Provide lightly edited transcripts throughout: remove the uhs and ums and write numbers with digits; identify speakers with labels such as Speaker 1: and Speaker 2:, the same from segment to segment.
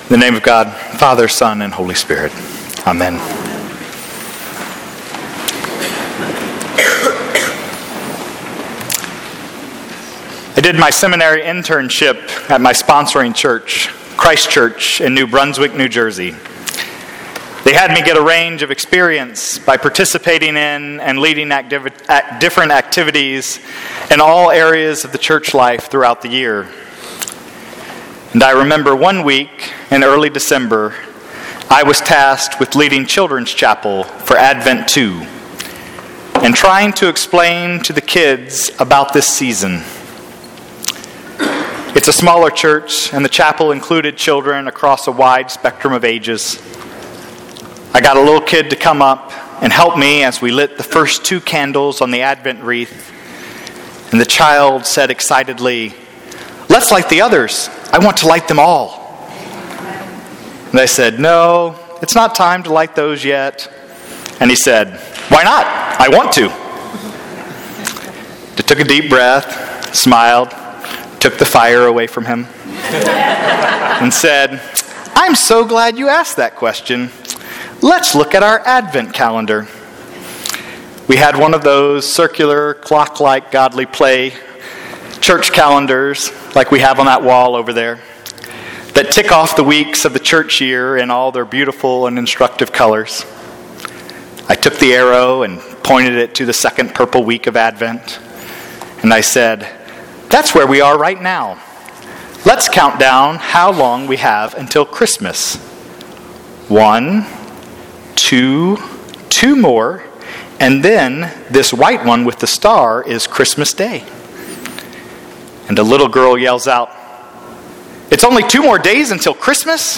Speaker 1: In the name of God, Father, Son, and Holy Spirit. Amen. I did my seminary internship at my sponsoring church, Christ Church in New Brunswick, New Jersey. They had me get a range of experience by participating in and leading different activities in all areas of the church life throughout the year. And I remember one week in early December, I was tasked with leading Children's Chapel for Advent 2 and trying to explain to the kids about this season. It's a smaller church, and the chapel included children across a wide spectrum of ages. I got a little kid to come up and help me as we lit the first 2 candles on the Advent wreath. And the child said excitedly, "Let's light the others. I want to light them all." And I said, "No, it's not time to light those yet." And he said, "Why not? I want to." I took a deep breath, smiled, took the fire away from him, and said, "I'm so glad you asked that question. Let's look at our Advent calendar." We had one of those circular, clock-like godly play church calendars like we have on that wall over there that tick off the weeks of the church year in all their beautiful and instructive colors. I took the arrow and pointed it to the second purple week of Advent, and I said, "That's where we are right now. Let's count down how long we have until Christmas. 1, 2, 2 more, and then this white one with the star is Christmas Day." And a little girl yells out, "It's only 2 more days until Christmas?"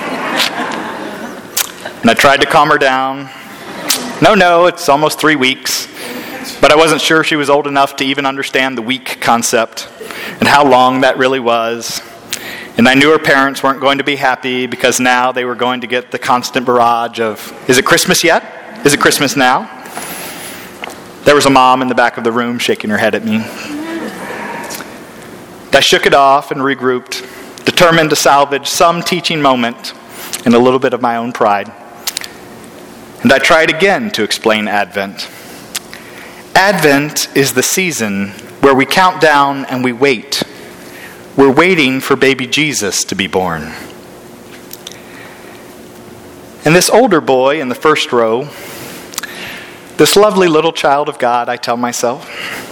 Speaker 1: And I tried to calm her down. No, it's almost 3 weeks. But I wasn't sure she was old enough to even understand the week concept and how long that really was. And I knew her parents weren't going to be happy because now they were going to get the constant barrage of, "Is it Christmas yet? Is it Christmas now?" There was a mom in the back of the room shaking her head at me. I shook it off and regrouped, determined to salvage some teaching moment and a little bit of my own pride. And I tried again to explain Advent. Advent is the season where we count down and we wait. We're waiting for baby Jesus to be born. And this older boy in the first row, this lovely little child of God, I tell myself,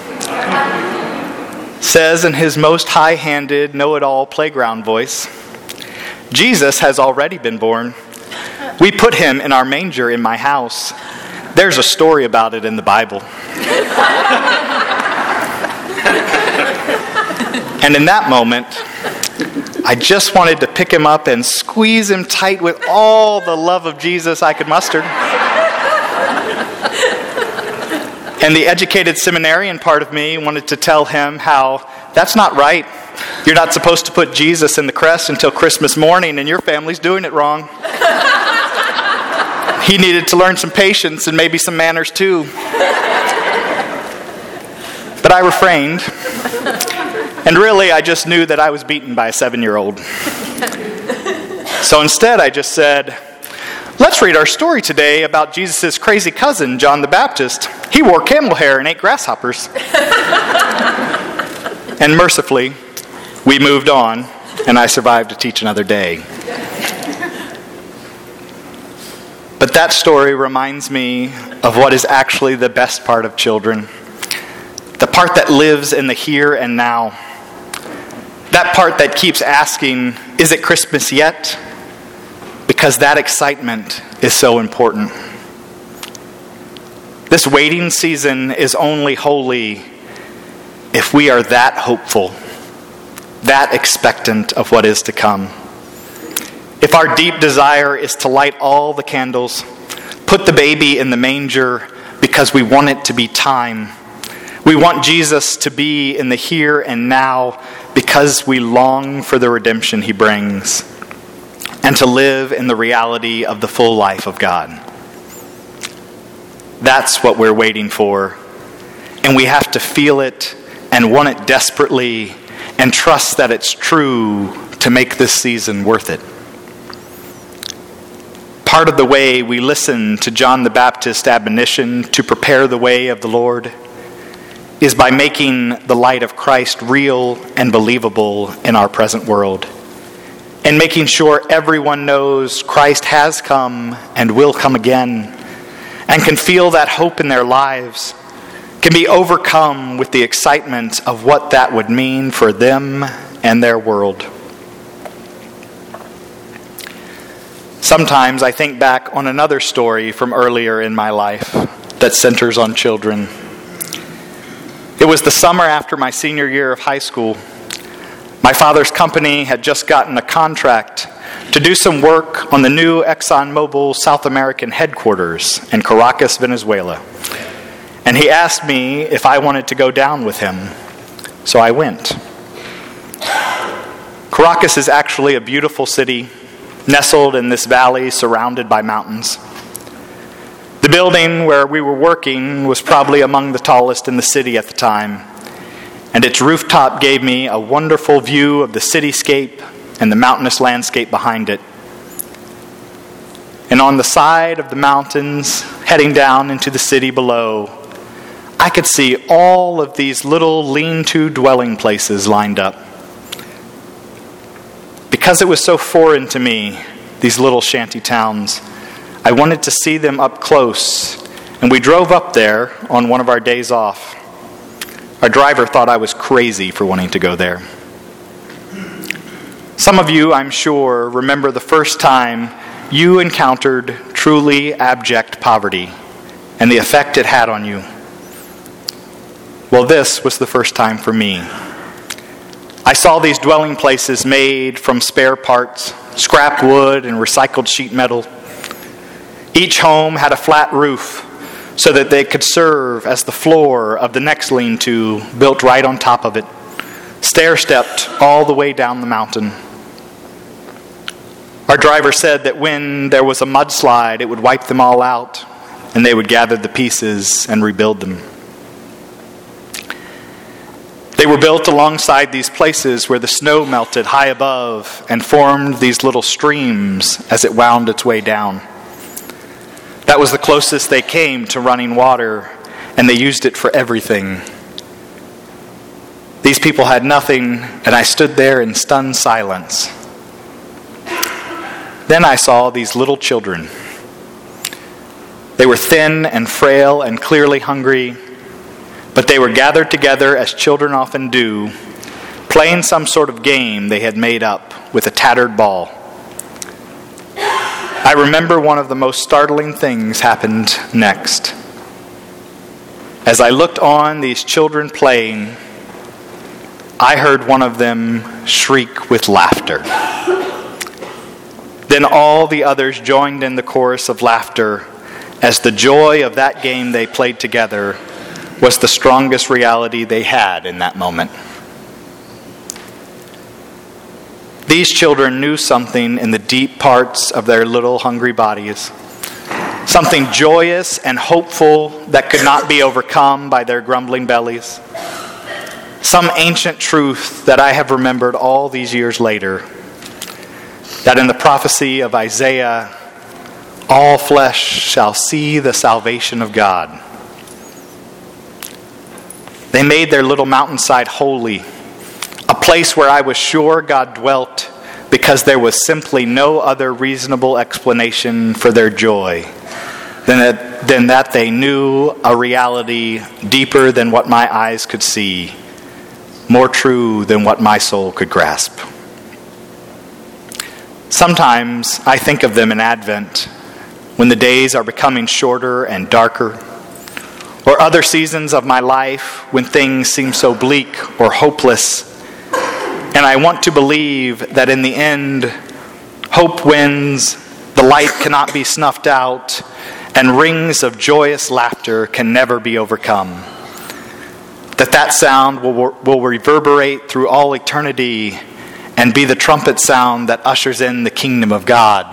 Speaker 1: says in his most high-handed, know-it-all playground voice, "Jesus has already been born. We put him in our manger in my house. There's a story about it in the Bible." And in that moment, I just wanted to pick him up and squeeze him tight with all the love of Jesus I could muster. And the educated seminarian part of me wanted to tell him how that's not right. You're not supposed to put Jesus in the crest until Christmas morning, and your family's doing it wrong. He needed to learn some patience and maybe some manners too. But I refrained. And really, I just knew that I was beaten by a 7-year-old. So instead, I just said, "Let's read our story today about Jesus' crazy cousin, John the Baptist. He wore camel hair and ate grasshoppers." And mercifully, we moved on, and I survived to teach another day. But that story reminds me of what is actually the best part of children. The part that lives in the here and now. That part that keeps asking, "Is it Christmas yet?" Because that excitement is so important. This waiting season is only holy if we are that hopeful, that expectant of what is to come. If our deep desire is to light all the candles, put the baby in the manger because we want it to be time. We want Jesus to be in the here and now because we long for the redemption he brings and to live in the reality of the full life of God. That's what we're waiting for. And we have to feel it and want it desperately and trust that it's true to make this season worth it. part of the way we listen to John the Baptist's admonition to prepare the way of the Lord is by making the light of Christ real and believable in our present world, and making sure everyone knows Christ has come and will come again, and can feel that hope in their lives, can be overcome with the excitement of what that would mean for them and their world. Sometimes I think back on another story from earlier in my life that centers on children. It was the summer after my senior year of high school. My father's company had just gotten a contract to do some work on the new ExxonMobil South American headquarters in Caracas, Venezuela. And he asked me if I wanted to go down with him. So I went. Caracas is actually a beautiful city, nestled in this valley surrounded by mountains. The building where we were working was probably among the tallest in the city at the time, and its rooftop gave me a wonderful view of the cityscape and the mountainous landscape behind it. And on the side of the mountains, heading down into the city below, I could see all of these little lean-to dwelling places lined up. Because it was so foreign to me, these little shanty towns, I wanted to see them up close, and we drove up there on one of our days off. Our driver thought I was crazy for wanting to go there. Some of you, I'm sure, remember the first time you encountered truly abject poverty and the effect it had on you. Well, this was the first time for me. I saw these dwelling places made from spare parts, scrap wood, and recycled sheet metal. Each home had a flat roof so that they could serve as the floor of the next lean-to built right on top of it, stair-stepped all the way down the mountain. Our driver said that when there was a mudslide, it would wipe them all out, and they would gather the pieces and rebuild them. They were built alongside these places where the snow melted high above and formed these little streams as it wound its way down. That was the closest they came to running water, and they used it for everything. These people had nothing, and I stood there in stunned silence. Then I saw these little children. They were thin and frail and clearly hungry, but they were gathered together as children often do, playing some sort of game they had made up with a tattered ball. I remember one of the most startling things happened next. As I looked on these children playing, I heard one of them shriek with laughter. Then all the others joined in the chorus of laughter as the joy of that game they played together was the strongest reality they had in that moment. These children knew something in the deep parts of their little hungry bodies, something joyous and hopeful that could not be overcome by their grumbling bellies, some ancient truth that I have remembered all these years later, that in the prophecy of Isaiah, all flesh shall see the salvation of God. They made their little mountainside holy, a place where I was sure God dwelt because there was simply no other reasonable explanation for their joy than that they knew a reality deeper than what my eyes could see, more true than what my soul could grasp. Sometimes I think of them in Advent when the days are becoming shorter and darker, or other seasons of my life when things seem so bleak or hopeless. And I want to believe that in the end, hope wins, the light cannot be snuffed out, and rings of joyous laughter can never be overcome. That sound will reverberate through all eternity and be the trumpet sound that ushers in the kingdom of God.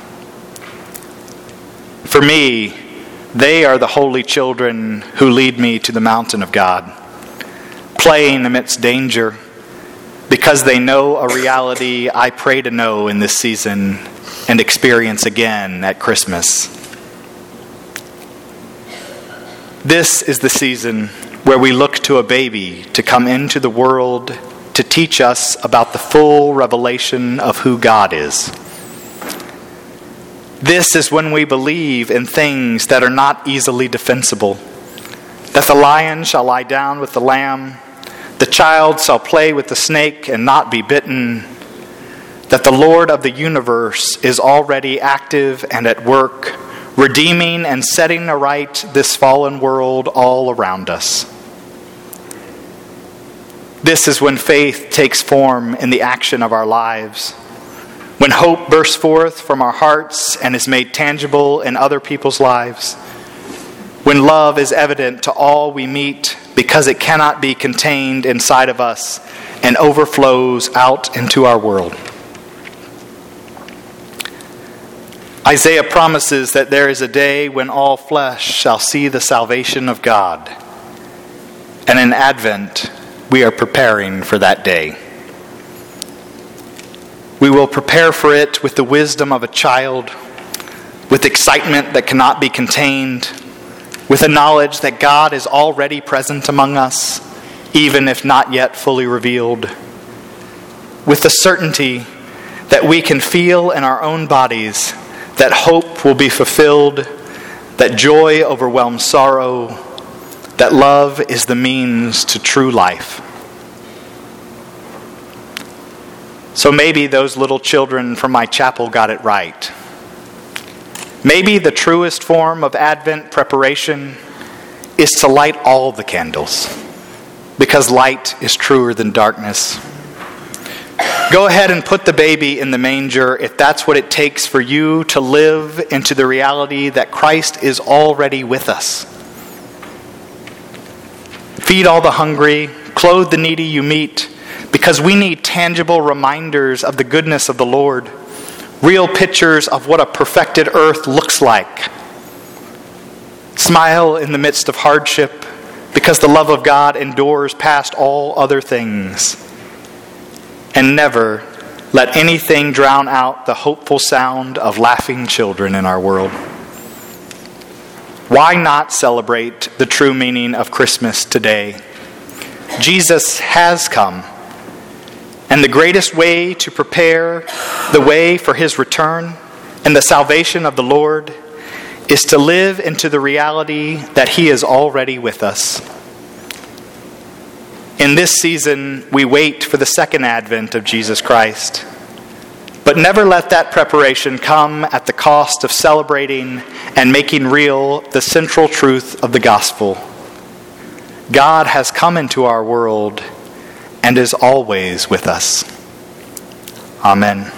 Speaker 1: For me, they are the holy children who lead me to the mountain of God, playing amidst danger, because they know a reality I pray to know in this season, and experience again at Christmas. This is the season where we look to a baby to come into the world to teach us about the full revelation of who God is. This is when we believe in things that are not easily defensible, that the lion shall lie down with the lamb, the child shall play with the snake and not be bitten, that the Lord of the universe is already active and at work, redeeming and setting aright this fallen world all around us. This is when faith takes form in the action of our lives, when hope bursts forth from our hearts and is made tangible in other people's lives, when love is evident to all we meet because it cannot be contained inside of us and overflows out into our world. Isaiah promises that there is a day when all flesh shall see the salvation of God. And in Advent, we are preparing for that day. We will prepare for it with the wisdom of a child, with excitement that cannot be contained, with a knowledge that God is already present among us, even if not yet fully revealed, with the certainty that we can feel in our own bodies that hope will be fulfilled, that joy overwhelms sorrow, that love is the means to true life. So maybe those little children from my chapel got it right. Maybe the truest form of Advent preparation is to light all the candles, because light is truer than darkness. Go ahead and put the baby in the manger if that's what it takes for you to live into the reality that Christ is already with us. Feed all the hungry, clothe the needy you meet, because we need tangible reminders of the goodness of the Lord, real pictures of what a perfected earth looks like. Smile in the midst of hardship, because the love of God endures past all other things. And never let anything drown out the hopeful sound of laughing children in our world. Why not celebrate the true meaning of Christmas today? Jesus has come. And the greatest way to prepare the way for his return and the salvation of the Lord is to live into the reality that he is already with us. In this season, we wait for the second advent of Jesus Christ. But never let that preparation come at the cost of celebrating and making real the central truth of the gospel. God has come into our world and is always with us. Amen.